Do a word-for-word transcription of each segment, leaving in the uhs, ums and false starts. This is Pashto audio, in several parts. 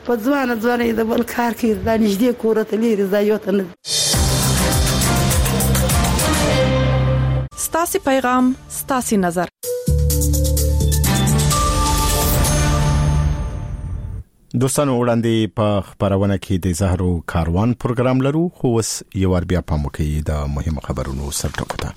په ځوانه ځوانه د بل کار کوي دا نږدې کور ته لري دا یو ته نه. ستاسي پیغام ستاسي نظر. دوستانو وړاندې په خبرونه کې د زهرو کاروان پروګرام لرو خو اوس یو ور بیا پام وکړئ د مهمو خبرونو سرټکو ته.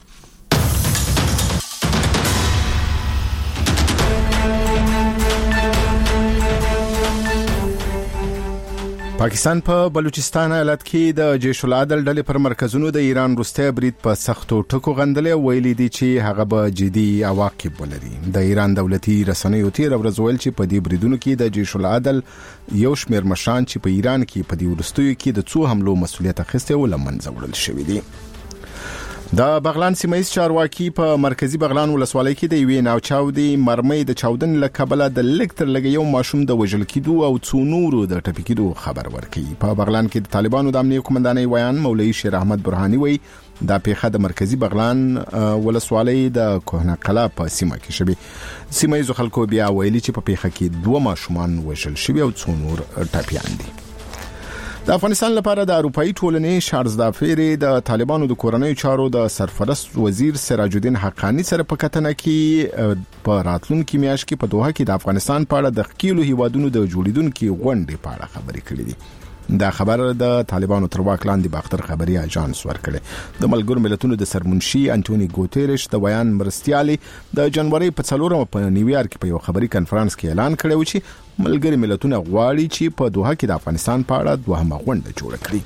پاکستان په بلوچستان ایالت کې د جیش العدل ډلې پر مرکزونو د ایران روسي برید په سختو ټکو غندلې ویلي دي چې هغه به جدي عواقب ولري. د ایران دولتي رسنیو تیر ورځ ویل چې په دې بریدونو کې د جیش العدل یو شمېر مشران چې په ایران کې په دې ورستیو کې د څو حملو مسولیت اخیسته و لمنځه وړل شوی دی. د بغلان سیمایي چارواکي په مرکزی بغلان ولسوالۍ کې د یوې ناوچاودي مرمۍ د چاودن لکبله د لکتر لګ یو ماشوم د وژل کېدو او څو نورو د ټپي کېدو خبر ورکړي. په بغلان کې د طالبانو د امنیه قومندانۍ ویان مولوي شیر احمد برهاني وایي دا پیښه د مرکزی بغلان ولسوالۍ د کوهنه قلا په سیمه کې شوه. سیمایي خلکو بیا ویلي چې په پیښه کې دوه ماشومان وژل شوي او څو نور ټپيان دي. د افغانستان لپاره د اروپאי ټولنې شارز دافيري د طالبانو د کورنۍ چارو د سرپرست وزیر سراج الدین حقانی سره په کتنه کې په راتلونکي میاشت کې په دوحه کې د افغانستان په اړه د خکیلو هیوادونو د جوړیدونکو غونډې په اړه خبرې کړې دي. دا خبر د طالبانو تر واک لاندې باختر خبري اژانس ورکړي. د ملګرو ملتونو د سرمنشي انټونی ګوتيريش د بیان مرستيالي د جنوري په څلورمه په نیویارک کې په یو خبري کانفرنس کې اعلان کړی و چې ملګري ملتونه غواړي چې په دوحه کې د افغانستان په اړه دوهمه غونډه جوړه کړي.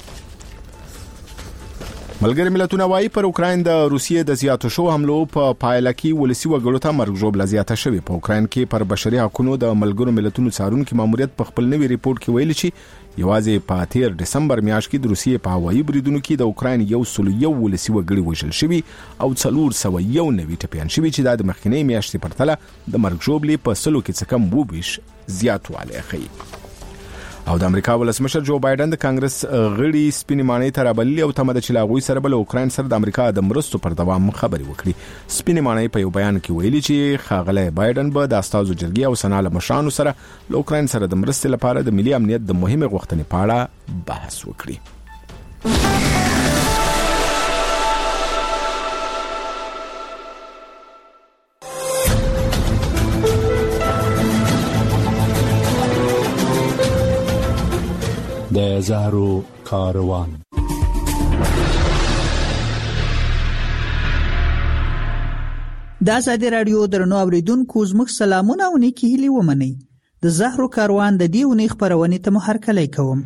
ملګري ملتونه وايي پر اوکراین د روسیې د زیاتو شو حملو په پایله کې ولسی وګړو ته مرګ ژوبله زیاته شوې. په اوکراین کې پر بشري حقوقو د ملګرو ملتونو څارونکو ماموریت په خپل نوي ریپورت کې ویلي چې یوازې په تیر دسمبر میاشت کې د روسیې په هوایي بریدونو کې د اوکراین یو سل یو ولسی وګړي وژل شوي او څلور سوه یو نوي ټپيان شوي چې د مخکنی میاشتې پرتله د مرګ ژوبلې په سلو کې څه کم وبیش زیاتوالی ښیي. او د امریکا ولسمشر جو بایدن د کانګرس غړي سپینې ماڼۍ ته رابللي او تمه ده چې لاغوي سره بل اوکراین سره د امریکا د مرستو پر دوام خبرې وکړي. سپینې ماڼۍ په یو بیان کې ویلي چې ښاغلی بایدن به د استازو جرګې او سناله مشرانو سره له اوکراین سره د مرستې لپاره د ملي امنیت د مهمې غوښتنې په اړه بحث وکړي. د زهرو کاروان. د ازادي رادیو درنو اوریدونکو زموږ سلامونه او نیکی هیلې ومنئ. د زهرو کاروان د دې اونۍ خبرونه ته محرکلی کوم.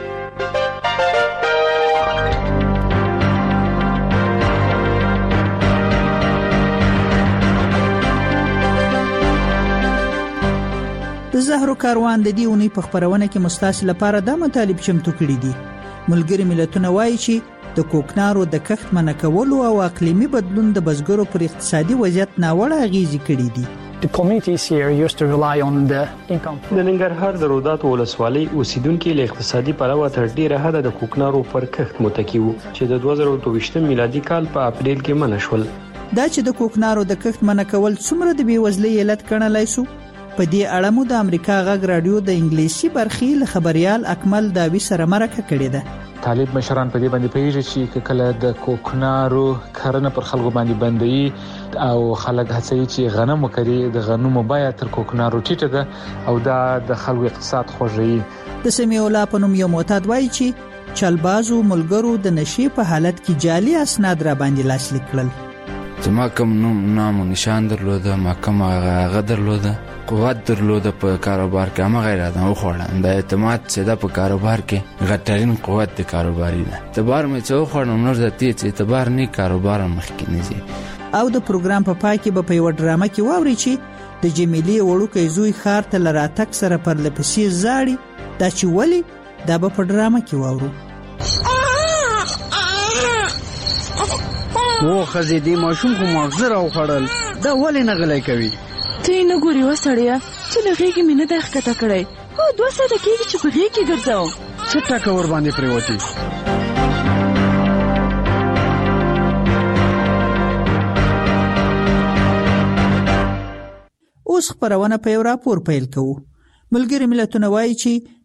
د زهرو کاروان د دې اونۍ په خبرونه کې مستاسل لپاره د مطالب چمتو کړي دي. ملګری ملتونه وایي چې د کوکنارو د کښت منع کولو او اقلیمي بدلون د بزګرو پر اقتصادي وضعیت ناوړه اغیزې کړي دي. The communities here used to rely on the income. د ننګرهار د روداتو ولسوالۍ اوسیدونکو له اقتصادي پلوه تر ډیره حده د کوکنارو پر کښت متکی وو چې د دوه زره دوه ویشت میلادي کال په اپریل کې منع شول. دا چې د کوکنارو د کښت منع کول څومره د بیوزلۍ علت ګڼلای شو، په دې اړه مو د امریکا غږ رادیو د انګلیسي برخې له خبريال اکمل داوی سره مرکه کړې ده. طالب مشران په دې باندې پیږي چې کله د کوکنارو کرنه پر خلکو باندې بندي او خلک هڅوي چې غنم وکړي، د غنمو بیه تر کوکنارو ټیټه ده او دا د خلکو اقتصاد خوږوي. د سمیع الله په نوم یو معتاد وایي چې چلبازو ملګرو د نشي په حالت کې جعلي اسناد را باندې لاسلیک کړل. زما کوم نوم نام و نشان درلوده، ما کوم هغه درلوده، قوت درلوده په کاروبار کې، هم غیر ادم خوړل د اعتماد چې د په کاروبار کې غټرین قوت د کاروباري ده. تبار مې څو خوړم نور د تی چې تبار نه کاروبار مخکې نه زی. او د پروګرام په پای کې به په یو ډرامه کې واوري چې د جمیلې وړوکې زوی خار ته لراتک سره پر لپسې زاړي. دا چې ولی دا به په ډرامه کې واورو. و خزې دې ماشوم خو مغزه راو خړل، دا ولې نه غلی کوي؟ ته یې نه ګورې وسړیه چې له غېږې مې نه دی ښکته کړی. هو دوه ساعته کېږي چې په غېږ کې ګرځوم. څه ټکه ور باندې پرېوتې؟ اوس خبرونه په یو راپور پیل کوو. ملګري ملتونه وایي چې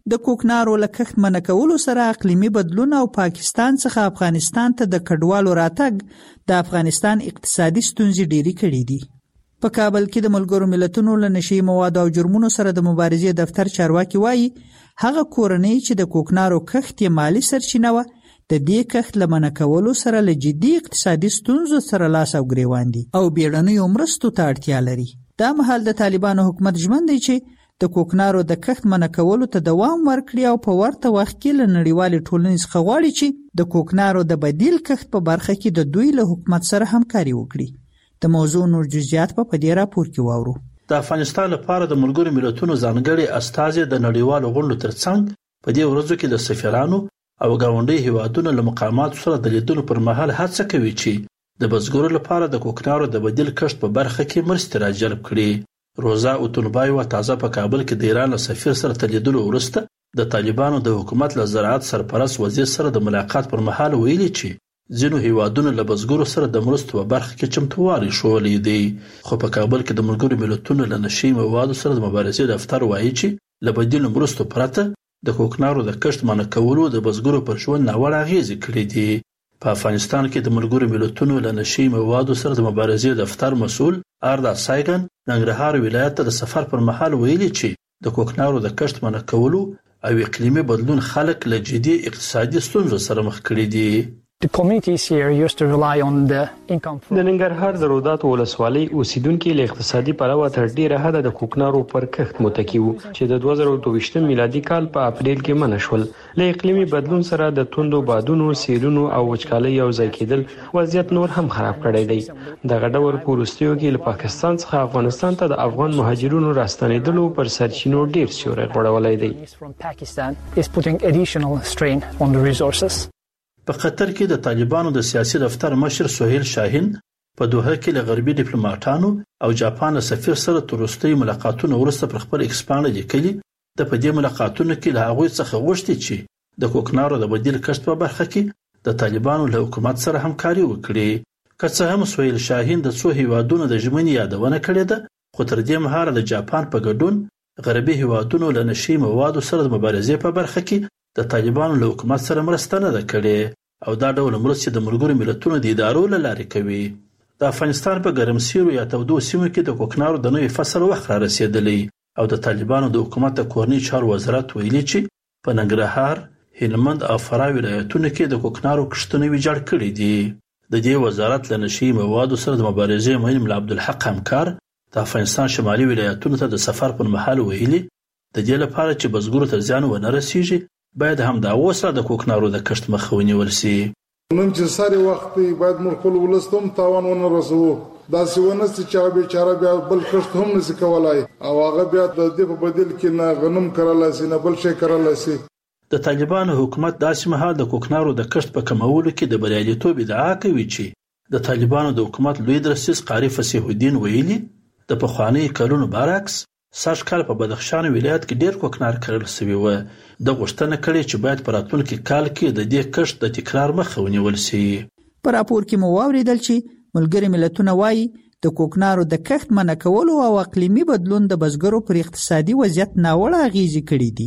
د کوکنارو له کښت منع کولو سره اقلیمي بدلون او پاکستان څخه افغانستان ته د کډوالو راتګ د افغانستان اقتصادي ستونزې ډېرې کړې دي. په کابل کې د ملګرو ملتونو له نشي موادو او جرمونو سره د مبارزې دفتر چارواکي وایي هغه کورنۍ چې د کوکنارو کښت یې مالی سرچینه وه د دې کښت له منع کولو سره له جدي اقتصادي ستونزو سره لاس او ګریوان دي او بیړنیو مرستو ته اړتیا لري. دا مهال د طالبانو حکومت ژمن دی چې د کوکنارو د کښت منع کولو ته دوام ورکړي او په ورته وخت کې له نړیوالې ټولنې څخه غواړي چې د کوکنارو د بدیل کښت په برخه کې د دوی له حکومت سره همکاري وکړي. د موضوع نور جزئیات په دې راپور کې واورو. د افغانستان لپاره د ملګرو ملتونو ځانګړي استازي د نړیوالو غونډو ترڅنګ په دې ورځو کې د سفیرانو او ګاونډي هیوادونو له مقاماتو سره د لیدلو پر مهال هڅه کوي چې د بزګرو لپاره د کوکنارو د بدیل کښت په برخه کې مرستې راجلب کړي. روزا اوتونبایوا تازه په کابل کې د ایران له سفیر سره تلیدلو وروسته د طالبانو د حکومت له زراعت سرپرست وزیر سره د ملاقات پر مهال ویلي چې ځینو هیوادونو له بزګرو سره د مرستو په برخه کې چمتووالی ښوولی دی. خو په کابل کې د ملګرو ملتونو له نشي موادو سره د مبارزې دفتر وایي چې له بدیلو مرستو پرته د کوکنارو د کښت منع کولو د بزګرو پر ژوند ناوړه اغېزې کړې دي. په افغانستان کې د ملګرو ملتونو له نشي موادو سره د مبارزې دفتر مسؤل آردا سایګن ننګرهار ولایت ته د سفر پر مهال ویلي چې د کوکنارو د کښت منع کولو او اقلیمي بدلون خلک له جدي اقتصادي ستونزو سره مخ کړي دي. The communities here used to rely on the income from د ننګرهار د رودات ولسوالۍ اوسیدونکو له اقتصادي پلوه تر ډیره حده د کوکنارو پر کښت متکی وو چې د دوه زره دوه ویشت میلادي کال په اپریل کې منع شول. له اقلیمي بدلون سره د توندو بادونو، سیلونو او وچکالۍ یو ځای کېدل وضعیت نور هم خراب کړی دی. دغه ډول په وروستیو کې له پاکستان څخه افغانستان ته د افغان مهاجرونو راستنېدلو پر سرچینو ډیر سیوری غوړولی دی. Pakistan is putting additional strain on the resources. په قطر کې د طالبانو د سیاسي دفتر مشر سهیل شاهین په دوحه کې له غربي ډیپلوماټانو او جاپان سفیر سره تر وروستي ملاقاتونو وروسته پر خپل ایکسپانډ لیکلي د په دې ملاقاتونو کې له هغوی څخه غوښتي چې د کوکنارو د بدیل کښت په برخه کې د طالبانو له حکومت سره همکاري وکړي. که څه هم سهیل شاهین د څو هیوادونو د ژمنې یادونه کړې ده خو تر دې مهاله د جاپان په ګډون غربي هیوادونو له نشي موادو سره د مبارزې په برخه کې د طالبانو له حکومت سره مرسته نه ده کړې او دا ډول مرستې د ملګرو ملتونو د ادارو له لارې کوي. د افغانستان په ګرمسیرو یا تودو سیمو کې د کوکنارو د نوي فصل وخت را رسیدلی او د طالبانو د حکومت د کورني چارو وزارت ویلي چې په ننګرهار، هلمند او فراه ولایتونو کې د کوکنارو کښتونه ویجاړ کړي دي. د دې وزارت له نشي موادو سره د مبارزې مهم ملا عبدالحق همکار د افغانستان شمالي ولایتونو ته د سفر پر مهال ویلي د دې لپاره چې بزګرو ته زیان ونه رسیږي باید هم دا وسره د کوکنارو د کښت مخه ونیول شي. نن چې ساري وخت باید موږ خپل ولستم تاوان ونه رسوو. دا سونه چې بیچاره بیا بل کښت هم نشي کولای او هغه بیا د دې په بدل کې نه غنم کرلای شي نه بل شي کرلای شي. د طالبانو حکومت داسې مهال د کوکنارو د کښت په کمولو کې د بریالیتوب ادعا کوي چې د طالبانو د حکومت لوی درسیز قاری فصیح الدین ویلي د پخواني کلونو برعکس سږ کال په بدخشان ولایت کې ډیر کوکنار کرل شوی و. د غوښتنه کړې چې باید په راتلونکي کال کې د دې کښت د تکرار مخه ونیول شي. په راپور کې مو واوریدل چې ملګري ملتونه وایي د کوکنارو د کښت منع کولو او اقلیمي بدلون د بزګرو پر اقتصادي وضعیت ناوړه اغیزې کړې دي.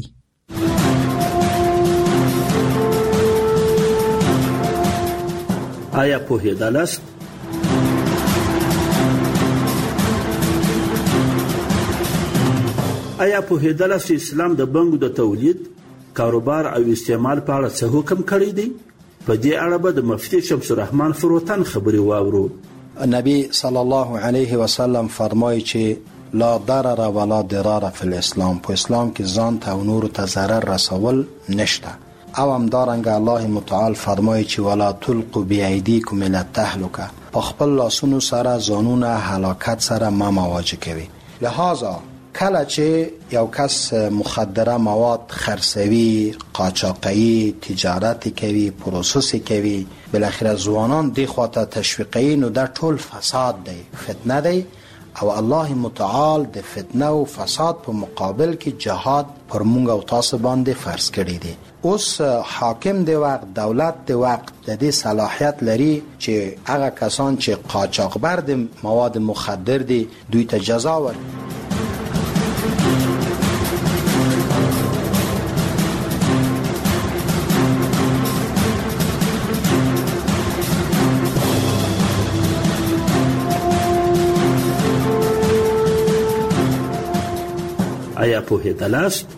آیا پوهېدلاست آیا پوهېدلاست چې اسلام د بنګو د تولید، کاروبار او استعمال په اړه څه حکم کړی دی؟ په دې اړه به د مفتي شمس الرحمن فروتن خبرې واورو. نبی صلی الله علیه و سلم فرمایي چې لا ضرر ولا ضرار فی الاسلام، په اسلام کې ځان ته او نورو ته ضرر رسول نشته. او همدارنګه الله متعال فرمایي چې ولا تلقوا بأیدیکم الی التهلکه، په خپل لاسونو سره ځانونه هلاکت سره مه مواجه کوي. لہذا کله چې یو کس مخدره مواد خرڅوي، قاچاقي، تجارت کوي، پروسس کوي، بالاخره ځوانان دې خواته تشویقوي، نو دا ټول فساد دی، فتنه دی. او الله متعال د فتنه او فساد په مقابل کې جهاد پر مونږ او تاسو باندې فرض کړی دی. اوس حاکم دی وقت، دولت دی وقت د دې صلاحیت لري چې هغه کسان چې قاچاقبر دي، مواد مخدر دي، دوی ته جزا ورکړي. آیا پوهېدلاست؟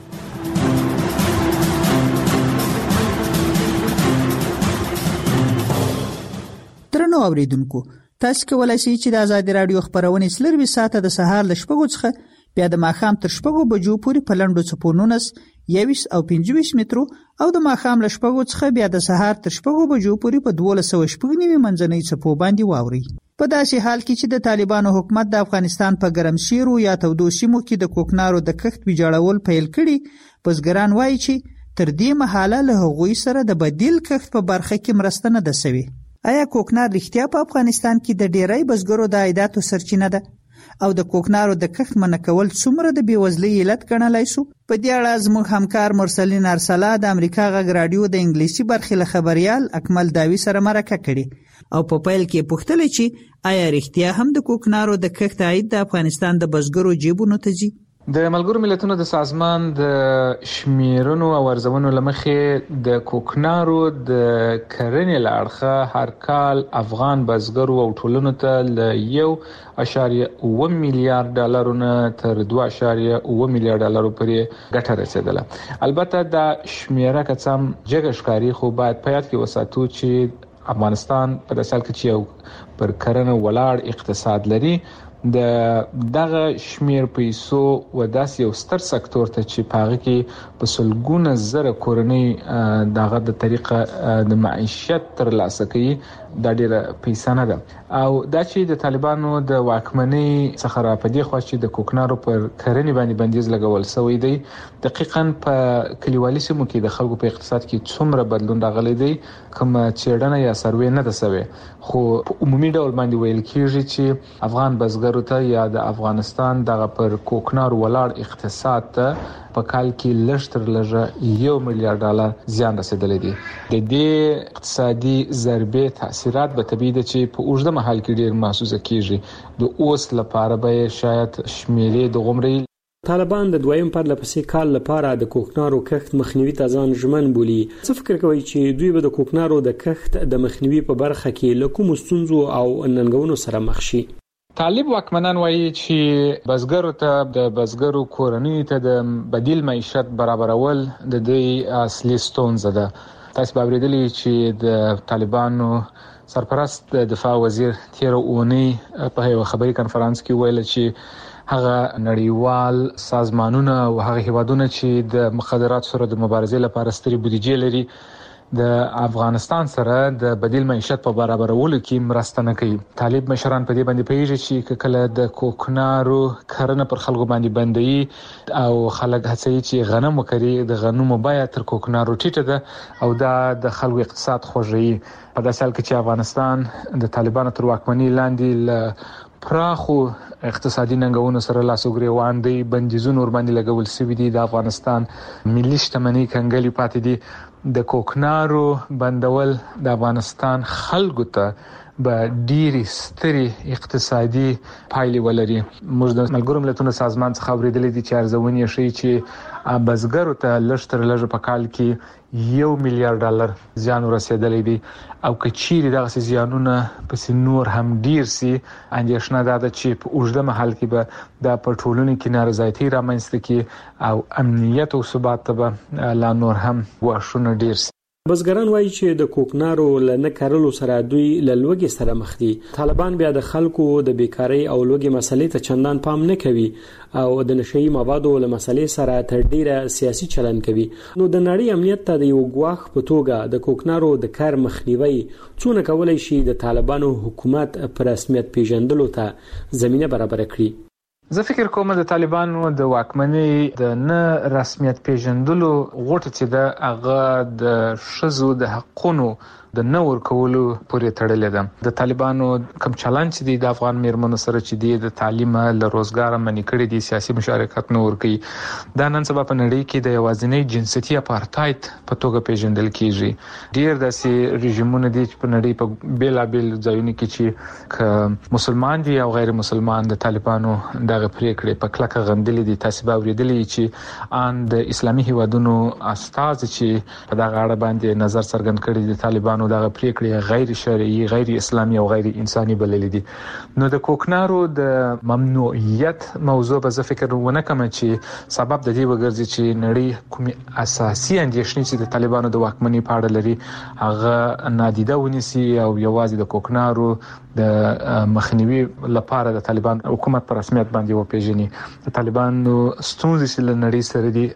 درنو اوریدونکو، تاسو کولای شئ چې د آزادي رادیو خبرونه سلروي ساعته د سهار ل شپږو څخه بیا د ماښام تر شپږو بجو پورې په لنډو څپو نولس، یویس او پنځه ویشت مترو او د ماښام ل شپږو څخه بیا د سهار تر شپږو بجو پورې په دولس سوه شپږ نوي منځنۍ څپو باندې واوري. په داسې حال کې چې د طالبانو حکومت د افغانستان په ګرمسیرو یا تودو سیمو کې د کوکنارو د کښت ویجاړول پیل کړي، بزګران وایي چې تر دې مهاله له هغوی سره د بدیل کښت په برخه کې مرسته نه ده سوې. آیا کوکنار رښتیا په افغانستان کې د ډیری بزګرو د عایداتو سرچینه ده او د کوکنارو د کښت منع کول څومره د بېوزلۍ علت ګڼلای شو؟ په دې اړه زموږ همکار مرسلین ارسلا د امریکا غږ راډیو د انګلیسي برخې له خبریال اکمل داوی سره مرکه کړې او په پیل کې پوښتنه چې آیا رښتیا هم د کوکنارو د کښت عاید د افغانستان د بزګرو جیبونو ته ځي؟ د ملګرو ملتونو د سازمان د شمیرنو او ارزونو لمخې د کوکنارو د کرنې له اړخه هر کال افغان بزګرو او ټولنو ته له یو اشاریه اوه میلیارډ ډالرونه تر دوه اشاریه اوه میلیارډ ډالرو پورې ګټه رسیدله. البته دا شمیره که څه هم جګه ښکاري، خو باید په یاد کې وساتو چې افغانستان په داسې حال کې چې یو پر کرنه ولاړ اقتصاد لري، د دغه شمیر پیسو و داسې یو ستر سکتور ته چې په هغه کې په سلګونه زره کورنۍ دغه د طریقه د معیشت ترلاسه کوي، دا ډیره پیسه نه ده. او دا چې د طالبانو د واکمنۍ څخه را پدې خو چې د کوکنارو پر کرنې باندې بندیز لګول شوی دی، دقیقاً په کلیوالي سیمو کې د خلکو په اقتصاد کې څومره بدلون راغلی دی کوم چیرډنه یا سروې نه ده شوی. خو په عمومي ډول باندې ویل کیږي چې افغان بزګرو ته یا د افغانستان دغه پر کوکنارو ولاړ اقتصاد ته په کال کې لږ تر لږه یو میلیارډ ډالر زیان رسیدلی دی. د دې اقتصادي ضربې تاثیرات به طبیعي ده چې په اوږده مهال کې ډیر محسوسه کیږي. د اوس لپاره به شاید شمیرې د غمرې طالبان د دویم پرله پسې کال لپاره د کوکنارو کښت مخنیوي ته ځان ژمن بولي. څه فکر کوي چې دوی به د کوکنارو د کښت د مخنیوي په برخه کې له کومو ستونزو او ننګونو سره مخ شي؟ طالب واکمنان وایي چې بزګرو ته د بزګرو کورنۍ ته د بدیل معیشت برابرول د دې اصلي ستونزه ده. تاسو به اوریدلی چې د طالبانو سرپرست د دفاع وزیر تیر اونۍ په یو خبري کانفرنس کې ویل چې هغه نړیوال سازمانونه او هغه هیوادونه چې د مخدرات سره د مبارزې لپاره ستري بودیجې لري د افغانستان سره د بدیل معیشت په برابرولو کې مرسته نه کوي. طالب مشران په دې باندې پیږي چې کله د کوکنارو کرنه پر خلکو باندې بندي او خلک هڅوي چې غنم وکړي، د غنمو بیه تر کوکنارو ټیټه ده او دا د خلکو اقتصاد خوږوي. په داسې حال کې چې افغانستان د طالبانو تر واکمنۍ لاندې له پراخو اقتصادي ننګونو سره لاسوګریوان دی، بندیزونه ور باندې لګول شوي دي، د افغانستان ملي شتمنۍ کنګلې پاتې دي. د کوکنارو بندول د افغانستان خلکو ته به ډېری ستري اقتصادي پایلې ولري. موږ د ملګرو ملتونو سازمان څخه اوریدلې دي چې ارزونې ښیي چې بزګرو ته لږ تر لږه په کال کې یو میلیارډ ډالر زیان ورسېدلی دی او که چیرې دغسې زیانونه پسې نور هم ډیر سي، اندېښنه دا ده چې په اوږده مهال کې به دا په ټولنو کې نارضایتي رامنځته کړي او امنیت او ثبات ته به لا نور هم ګواښونه ډیر سي. بزګران وایي چې د کوکنارو له نه کرلو سره دوی له لوږې سره مخ دي. طالبان بیا د خلکو د بیکارۍ او لوږې مسلې ته چندان پام نه کوي او د نشئی موادو له مسلې سره تر ډیره سیاسي چلن کوي. نو د نړۍ امنیت ته د یو ګواښ په توګه د کوکنارو د کار مخنیوي څونه کولای شي د طالبانو حکومت پر رسمیت پیژندلو ته زمینه برابر کړي؟ زه فکر کوم د طالبانو د واکمنۍ د نه رسمیت پیژندلو غوټه چې د هغه د ښځو د حقونو د نه ورکولو پورې تړلې ده. د طالبانو کوم چلند چې دی د افغان میرمنو سره چې دی د تعلیم له روزګار منې کړي دي، سیاسي مشارکت نه ورکوي، دا نن سبا په نړۍ کې د یوازینۍ جنسیتي اپارتاید په توګه پیژندل کیږي. ډیر داسې رژیمونه دي چې په نړۍ په بیلابیل ځایونو کې چې مسلمان دي او غیر مسلمان د طالبانو د دغه پریکړې په کلکه غندلې دي. تاسو به اوریدلې چې ان د اسلامي هیوادونو استاد چې په دغه اړه باندې نظر څرګند کړی دي طالبانو دغه پریکړې غیر شرعي، غیر اسلامي او غیر انساني بللې دي. نو د کوکنارو د ممنوعیت موضوع به زه فکر ونه کوم چې سبب د دې وګرځي چې نړۍ کومې اساسي اندېښنې چې د طالبانو د واکمنۍ په اړه لري هغه نادیده ونیسي او یوازې د کوکنارو د مخنیوي لپاره د طالبان حکومت پر رسمیت باندې وپیژني. د طالبانو ستونزې چې له نړۍ سره دي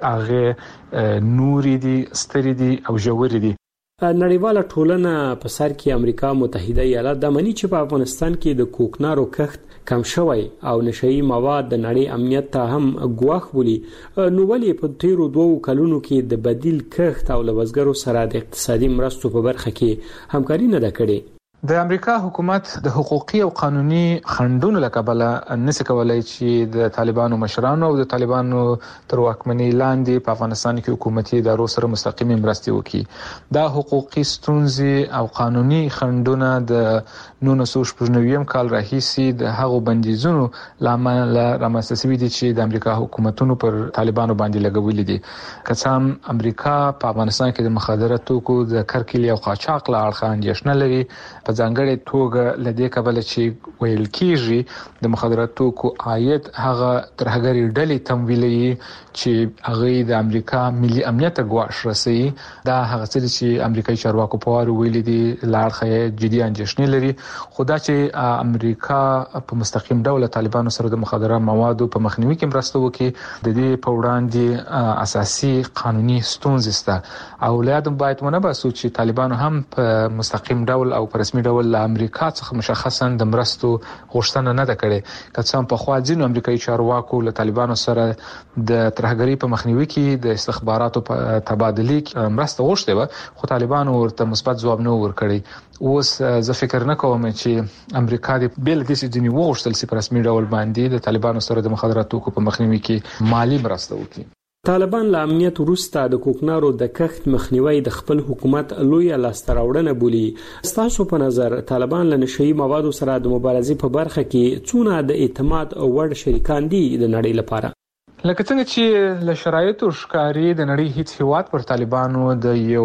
هغه نوري دي، ستري دي او ژوري دي. نړیواله ټولنه په سر کې امریکا متحده ایالات د منی چې په افغانستان کې د کوکنارو کښت کم شوی او نشئی مواد د نړۍ امنیت ته هم ګواښ بولي، نو ولې په تیرو دوو کلونو کې د بدیل کښت او لوزګرو سره د اقتصادي مرستو په برخه کې همکاري نه ده کړې؟ د امریکا حکومت د حقوقي او قانوني خنډونو لکبله نشي کولای چې د طالبانو مشرانو او د طالبانو تر واکمنۍ لاندې په افغانستان کې حکومتي ادارو سره مستقیمه مرسته وکړي. دا حقوقي ستونزې او قانوني خنډونه د نولس سوه شپږ نوي کال راهیسې د هغو بندیزونو لامل رامنځته شوي دي چې د امریکا حکومتونو پر طالبانو باندې لګولې دي. که څه هم امریکا په افغانستان کې د مخدره توکو د کرکیلې او قاچاق له اړخه اندېښنه لري، په ځانګړې توګه لدې کبله چې ویل کیږي د مخدره توکو عاید هغه ترهګری ډلې تمویلي چې هغه د امریکا ملي امنیت ته ګواښ رسوي. دا هغه څه چې امریکایي چارواکو په واره ویلي دي لاړخه جدي اندېښنې لري. خدا چې امریکا په مستقیم ډول طالبانو سره د مخدره موادو په مخنیوي کې مرسته وکړي د دې په وړاندې اساسي قانوني ستونزې شته او لادم باید ونه باسو چې طالبانو هم په مستقیم ډول او په رسمي ډول له امریکا څخه مشخصا د مرستو غوښتنه نه ده کړې. که څه هم په خوا ځینو امریکایي چارواکو له طالبانو سره د ترهګرۍ په مخنیوي کې د استخباراتو په تبادلې کې مرسته غوښتې وه، خو طالبانو ورته مثبت ځواب نه ورکړی. اوس زه فکر نه کوم چې امریکا د بیل د سيزنی وغوښتل چې په رسمي ډول باندې د طالبانو سره د مخدره توکو په مخنیوي کې مالی مرسته وکړي. طالبان له امنیت وروسته د کوکنارو د کښت مخنیوي د خپل حکومت لوی لاسته راوړنه بولي. ستاسو په نظر طالبان له نشئی موادو سره د مبارزې په برخه کې څونه د اعتماد وړ شریکان دي د نړۍ لپاره؟ لکه څنګه چې له شرایطو ښکاري د نړۍ هیڅ هیواد پر طالبانو د یو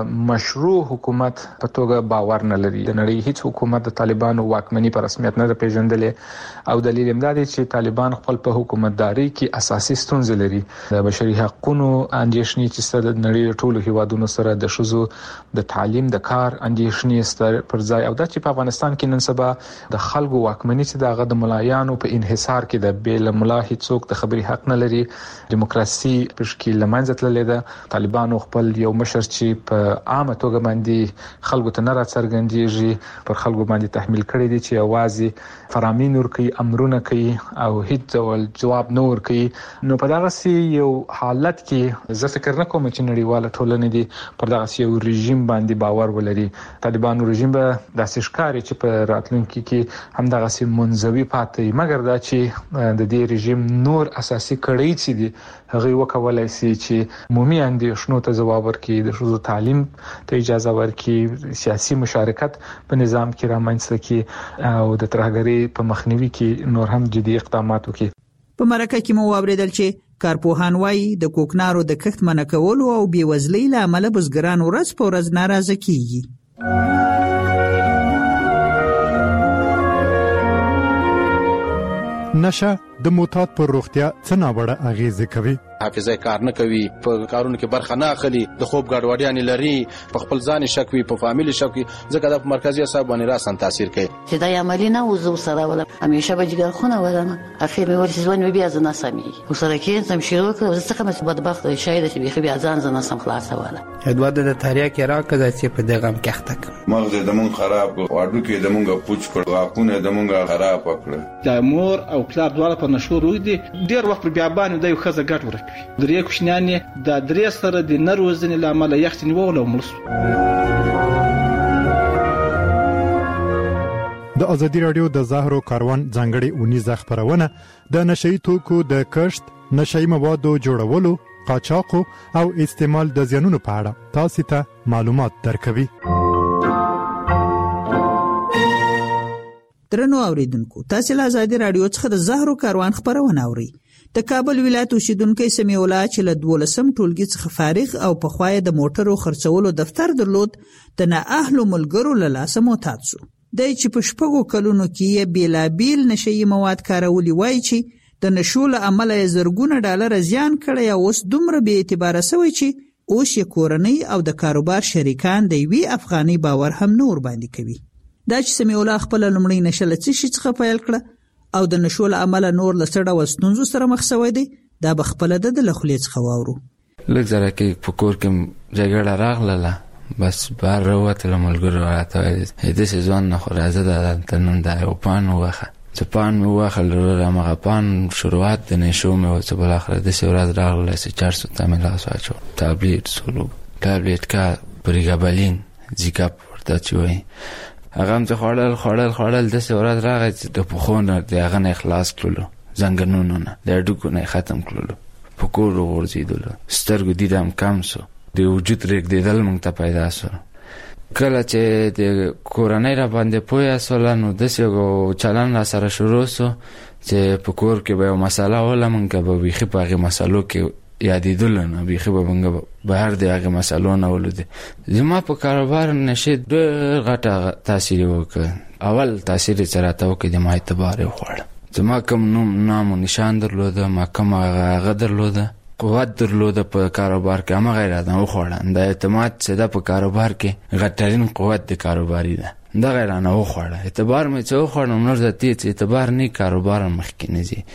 مشروع حکومت په توګه باور نه لري. د نړۍ هیڅ حکومت د طالبانو واکمنۍ په رسمیت نه پیژندلې او دلیل هم دا دی چې طالبان خپل په حکومتداري کې اساسي ستونزې لري. د بشري حقوقو اندېښنې چې د نړۍ ټولو هیوادونو سره د شذو د تعلیم د کار اندېښنې ستر پر ځای او د چې په افغانستان کې نن سبا د خلکو واکمنۍ چې دغه د ملایانو په انحصار کې د بیل ملا هیڅوک د خبري حق نه لري. دیموکراسي په شکل لمنځه تللې ده. طالبانو خپل یو مشر چې په عامه توګه باندې خلکو ته نه راڅرګندېږي پر خلکو باندې تحمیل کړی دي چې اوازې فرامین ورکي، امرونه کوي او هیڅ ډول جواب نه ورکي. نو په دغه سي یو حالت کې زه فکر نه کوم چې نړیواله ټولنه دي پر دغه سي یو رژیم باندې باور ولري. طالبانو رژیم به داسې ښکاري چې په راتلونکي کې هم دغه سي منځوي پاتې، مګر دا چې د دې رژیم نور اساسي کړی چې دي هغه وکولای شي چې عمومي اندېښنو ته ځواب ورکړي، د ښځو تعلیم ته اجازه ورکړي، سیاسي مشارکت په نظام کې رامنځته کړي او د ترهګرۍ په مخنیوي کې نور هم جدي اقدامات وکړي. په مرکه کې مو واوریدل چې کارپوهان وايي د کوکنارو د کښت منع کولو او بېوزلۍ له امله بزګران ورځ په ورځ ناراضه کیږي. نشه د موتات پر روغتیا څه ناوړه اغیزه کوي؟ حافظه کار نه کوي، په کارونو کې برخه نه اخلي، د خوب ګډوډیان لري، په خپل ځان شک وي، په فامیل شک وي، ځکه د مرکزي اعصاب باندې راسن تاثیر کوي. چې دا عملی نه وزو سره ولا همیشه به جګر خونه ولنه اخر مې ورسې ځوان بیا ځنه سمي وسره کې سم شروع کړ زه څنګه مې بدبخت شاید چې بيخي بیا ځان ځنه سم خلاص ولا ادواد د تاریخ کې راکړه چې په دغه مکحتک مغز د مون خراب واډو کې د مونږه پوچ کړ واقونه د مونږه خراب کړ. د مور او پلار دواړه په نشو روي دي ډیر وخت بیا باندې د یو خزه ګټ ورکوي. درې کوښنانې د درې سره د نروزنې لامل یختنی وولو ملس. د ازادي رادیو د زهرو کاروان ځانګړي اونیزه خبرونه د نشئی توکو د کښت، نشئی موادو جوړولو، قاچاقو او استعمال د زیانونو په اړه تاسو ته معلومات درکوي. درنو اوریدونکو، تاسو له آزادي رادیو څخه د زهرو کاروان خبرونه اورئ. د کابل ولایت اوسیدونکی سمیع الله چې له دولسم ټولګي څخه فارغ او په خوای د موټرو خرڅولو دفتر درلود، د نااهلو ملګرو له لاسه معتاد شو. دی چې په شپږو کلونو کې یې بېلابېل نشهیي مواد کارولي وایي چې د نشو له امله یې زرګونه ډالره زیان کړی او اوس دومره بې اعتباره سوی چې اوس یې کورنۍ او د کاروبار شریکان د یوې افغانۍ باور هم نه ورباندې کوي. دا چې سمیع الله خپله لومړۍ نشه له څه شي څخه پیل کړه او د نشو له امله نور له څه ډول ستونزو سره مخ سوی دی، دا به خپله د ده له خولې څخه واورو. لږ ځله کې په کور کې جګړه راغله، بس بهر راووتله، ملګرو راته ویل داسې ځوان نه خو راځه دلته نن دا یو پان ووخه. چې پان مې ووخل وروره، همغه پان شروعات د نشو مې و چې بالاخره داسې ورځ راغله چې چار سو ته مې لاس واچو. تابلیت سولو تابلیت کا پریګابلین زیکاپ ورته چې وایي، هغه هم چې خوړل خوړل خوړل داسې ورځ راغی چې د پښو نه د هغه نه خلاص کړلو، زنګنونو نه د هډوکو نه ختم کړلو، په کور وغورځېدلو، سترګو دید هم کم سو، د وجود رېږدېدل موږ ته پیدا سو. کله چې د کورنۍ را باندې پوه سوله نو داسې یو چلن را سره شروع سو چې په کور کې به یو مسله وله، موږ به بیخي په هغې مسلو کې یادېدلو نه، بیخي به موږ بهر د هغې مسلو نه ولودې. زما په کاروبار نشې ډېر غټه تاثیر وکړ. اول تاثیر یې څه راته وکړ، د ما اعتبار یې وخوړه. زما کوم نوم نام و نشان درلوده، ما کوم هغه درلوده، قوت درلوده په کاروبار کې، همغه یې رانه وخوړه. د اعتماد چې ده په کاروبار کې غټرین قوت د کاروباري ده، دغه یې رانه وخوړه. اعتبار مې چې وخوړم نور د دې چې اعتبار نه کاروبار مخکې نه ځي.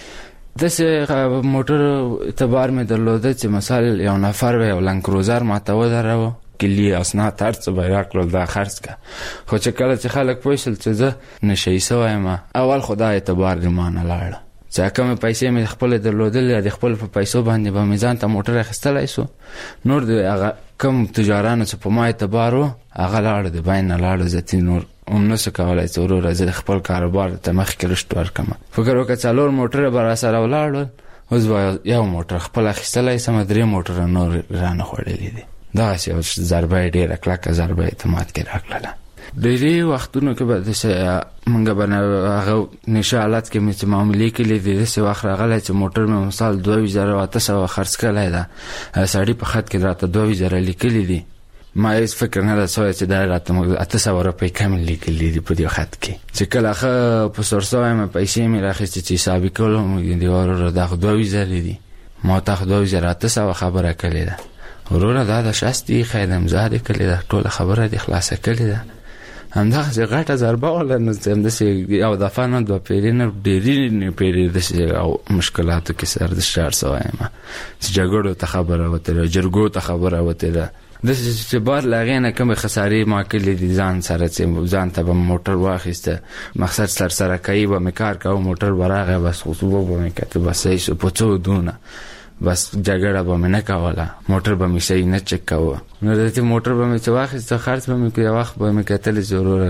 داسې موټر اعتبار مې درلوده چې مثال یو نفر به یو لنګ کروزر ماته ودروه، کلي اسناد هر څه به یې راکړل، دا خرڅ که. خو چې کله چې خلک پوه شول چې زه نشهیي سوی یم، اول خو دا اعتبار د ما نه لاړه. چې کومې پیسې مې خپلې درلودلې، د خپل په پیسو باندې به مې ځان ته موټر اخیستلی سو. نور د هغه کوم تجارانو چې په ما اعتبار و هغه لاړه، د بین نه لاړه. زه نور هم نسو کولی چې وروره زه د خپل کاروبار ته مخکې رشد ورکړم. فکر وکړه څلور موټره به راسره ولاړل، اوس به یو موټر خپل اخیستلی سم، درې موټره نور رانه خوړلي دي. دغسې یو ضربه یې ډېره کلکه ضربه اعتماد کې راکړله. ډېرې وختونو کې به داسې موږ به هغه نشه حالت کې مې چې معاملې کړي دي، داسې وخت راغلی چې موټر مې مثال دوه ویشت زره اته سوه خرڅ کړی ده. سړي په خط کې راته دوه ویشت زره لیکلي دي، ما هیڅ فکر نه ده سوی چې دا راته اته سوه روپۍ کمې لیکلي دي په دې خط کې. چې کله ښه په سور سوی مې پیسې مې راخیستې چې حسابي کړلو، د وروره دا خو دوه ویشت زرې دي، ما ته خو دوه ویشت زره اته سوه خبره کړې ده. وروره دا د شست دي خیر امضا دې کړې ده، ټوله خبره دې خلاصه کړې ده. همدغسې غټه ضربه وله، نو همداسې یو دفعه نه دوه پیرې نه ډېرې پیرې داسې او مشکلاتو کې سر د شار سوی یم، چې جګړو ته خبره وتې ده، جرګو ته خبره وتې ده. داسې چې بار له هغې نه کومې خسارې ما کړلې دي ځان سره، چې ځان ته به موټر واخیسته، مقصد سر سره کوي به مې کار کوه، موټر به راغی، بس خصوبه به مې کته، بس صحیح شو په څو دونه، بس جګړه به مې نه کوله، موټر به مې صحیح نه چک کوه. نو د دې موټر به مې چې واخیسته، خرڅ به مې کړ، یو وخت به مې کتلې چې وروره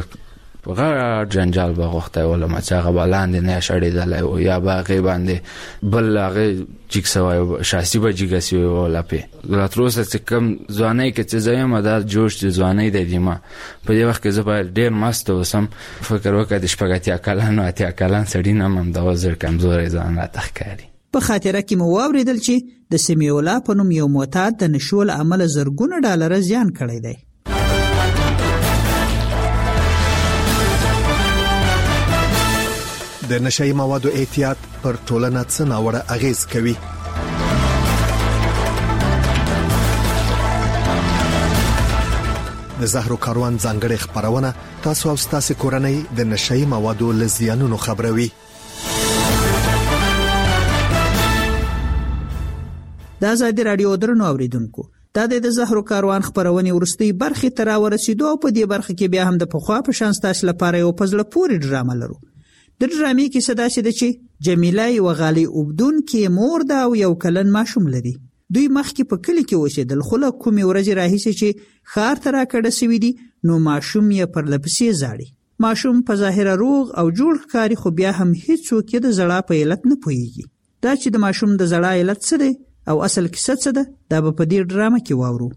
غټ جنجال به غوښتی ولم، چې هغه به لاندې نه شړېدلی و، یا به هغې باندې بل هغې جګ سوی و، شاسي به جګه سوې و لپې. لا تر اوسه چې کوم ځوانۍ کې چې زه یم، دا جوش چې ځوانۍ دی د ما په دې وخت کې زه باید ډېر مست اوسم. فکر وکړه د شپږ اتیا کلن و اتیا کلن سړي نه م همدغه زر کمزوری ځان راته ښکاري. په خاطره کې مو واورېدل چې د سمیع الله په نوم یو معتاد د نشو له امله زرګونه ډالره زیان کړی دی. د نشهیي موادو احتیاط پر ټولنه څه ناوړه اغېز کوي؟ د زهرو کاروان ځانګړې خبرونه تاسو او ستاسو کورنۍ د نشهیي موادو له زیانونو خبروي. د آزادي رادیو درنو اوریدونکو، دا د زهرو کاروان خبرونه ورستۍ برخې ته راورسېدو او په دې برخه کې بیا هم د پخوا په شان ستاسو لپاره یو په زړه پورې ډرامه لرو. د ډرامې کیسه داسې ده چې جمیله یوه غالۍ اوبدونکې مور ده او یو کلن ماشوم لري. دوی مخکې په کلي کې اوسېدل، خو له کومې ورځې راهیسې چې ښار ته راکډه سوي دي، نو ماشوم یې پرله پسې زاړي. ماشوم په ظاهره روغ او جوړ ښکاري، خو بیا هم هیڅوک یې د زړه په علت نه پوهیږي. دا چې د ماشوم د زړه علت څه دی او اصل کیسه څه ده، دا به په دې ډرامه کې واورو.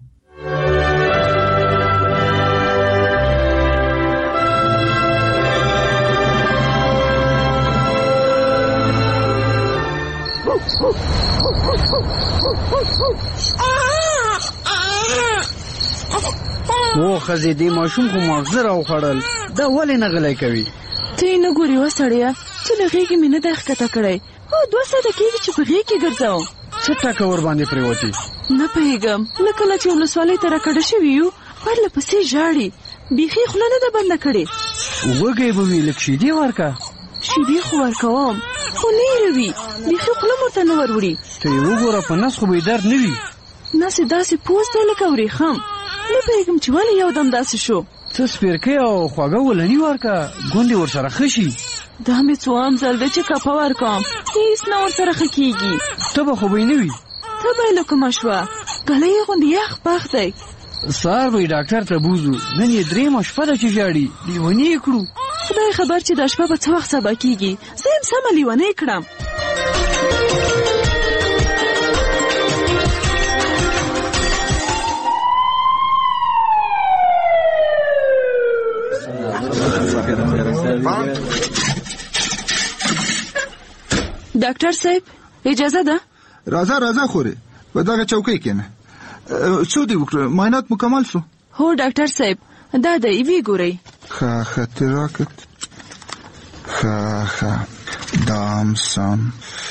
او خزې دې ماشوم خو ماغزه راوخړل دا ولې نه غلی کوي ته یې نه ګورې وسړیه چې له غېږې مې نه دی ښکته کړی او دوه ساعته کېږي چې په غېږ کې ګرځوم څه ټکه ور باندې پرېوتې نه پوهېږم له کله چې ولسوالۍ ته راکډه شوي یو پرله پسې ژاړي بیخي خوله نه ده بنده کړې وږی به وي لږ شیدې ورکه شیدې خو ورکوم خو نه هېروي بیخي خوله م ورته نه ور وړي ته یې وګوره په نس خو به یې درد نه وي نس یې داسې پوست دی لکه ورېښم نه پوهېږم چې ولې یو دم داسې شو څه سپېرکۍ او خواږه ولني ورکه ګوندې ورسره ښه شي دا مې څوام ځل دی چې کپه ورکوم هېڅ نه ورسره ښه کېږي تبه خو به یې نه وي تبه یې له کومه شوه ګلی یې غوندې یخ پخ دی سهار به یې ډاکټر ته بوځو نن یې درېیمه شپه ده چې ژاړي لیوني یې کړو خدای خبر چې دا شپه به څه وخت سبا کېږي زه یم سمه لیونی کړم ډاکټر صاحب اجازه ده راځه راځه خورې په دغه چوکۍ کښېنه څه دې وکړه معاینات مکمل شو هو ډاکټر صاحب دا دی ویې ګورئ ښه ښه تراکت ښه ښه دا هم سم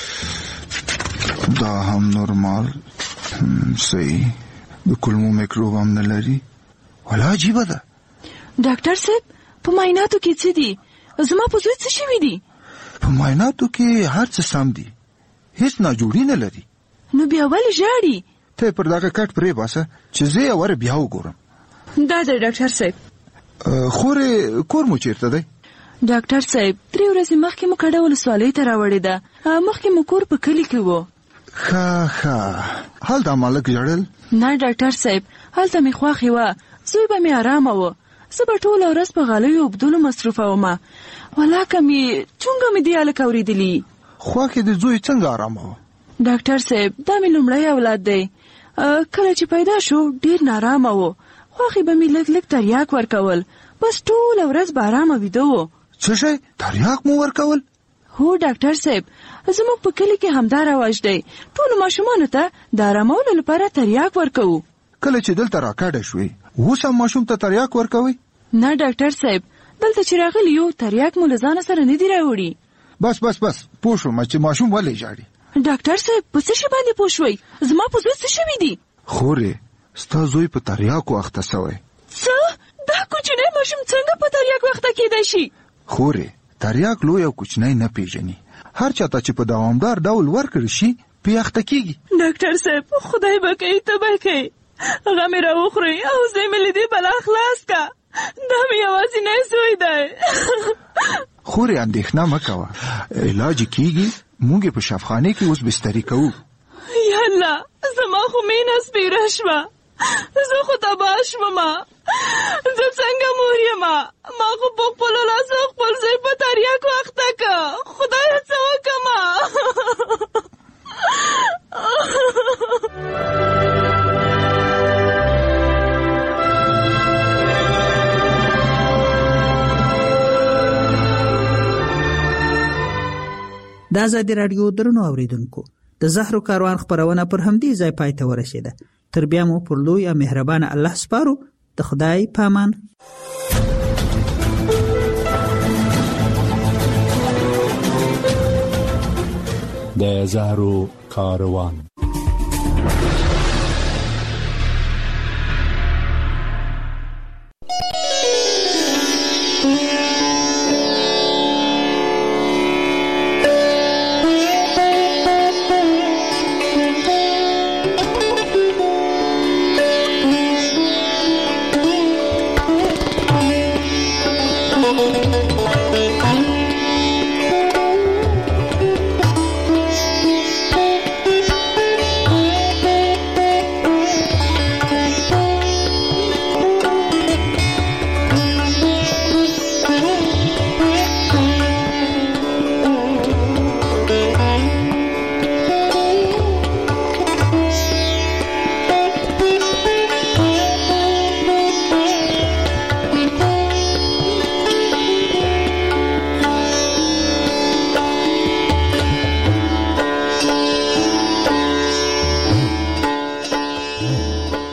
دا هم نورمال صحیح د کولمو میکروب هم نه لري ولا عجیبه ده ډاکټر صاحب په معایناتو کې څه دي زما په زوی څه شوي دي په معایناتو کې هر څه سم دي هیڅ ناجوړي نه لري نو بیا ولې ژاړي ته پر دغه کټ پرې باسه چې زه یې ور بیا وګورم دا دی ډاکټر صاحب خورې کور مو چیرته دی ډاکټر صاحب درې ورځې مخکې مو کډه ولسوالۍ ته راوړې ده مخکې مو کور په کلي کې و ښه ښه هلته مالک ژړل نه ډاکټر صاحب هلته مې خوښې وه زوی به مې ارامه و زه به ټوله ورځ په غالیو اوبدلو مصروفه ومه ولاکه مې چونګه مې دې هلکه اورېدلي خوښې د زوی څنګه ارامه وه ډاکټر صاحب دا مې لومړی اولاد دی کله چې پیدا شو ډېر نارامه و خوښې به مې لږ لږ تریاک ورکول بس ټوله ورځ به ارامه ویده و څه شی تریاک مو ورکول هو ډاکټر صاحب زموږ په کلي کې همدا رواج دی ټولو ماشومانو ته د ارامولو لپاره تریاک ورکوو کله چې دلته راکډه شوې اوس هم ماشوم ته تریاک ورکوئ نه ډاکټر صاحب دلته چې راغلي یو تریاک مو له ځانه سره نه دي راوړي بس بس بس پوه شوم چې ماشوم ولې ژاړي ډاکټر صاحب په څه شي باندې پوه شوئ زما په زوی څه شوي دي خورې ستا زوی په تریاکو اخته سوی څه دا کوچنی ماشوم څنګه په تریاک اخته کېدی شي خورې تریاک لوی او کوچنی نه پیژني هر چاته چې په دوامدار ډول ورکړل شي پې اخته کېږي ډاکټر صاحب خدای به کوي ته به کوي هغه مې راوخورئ او زه مې له دې بلا خلاص کا دا مې یوازینی زوی دی خورې اندېښنه مه کوه علاج کېږي موږ یې په شفخانې کې اوس بستري کوو یا الله زما خو مینه سپېره شوه زه خو تباه شومه زه څنګه مور یمه ما خو په خپلو لاسو خپل زوی په تریاکو اخته که خدایه څه وکړمه د ازادي راډیو درنو اوریدونکو د زهرو کاروان خبرونه پر همدې ځای پای ته ورسېده تر بیا مو پر لوی او مهربان الله سپارو د خدای پامان د زهرو کاروان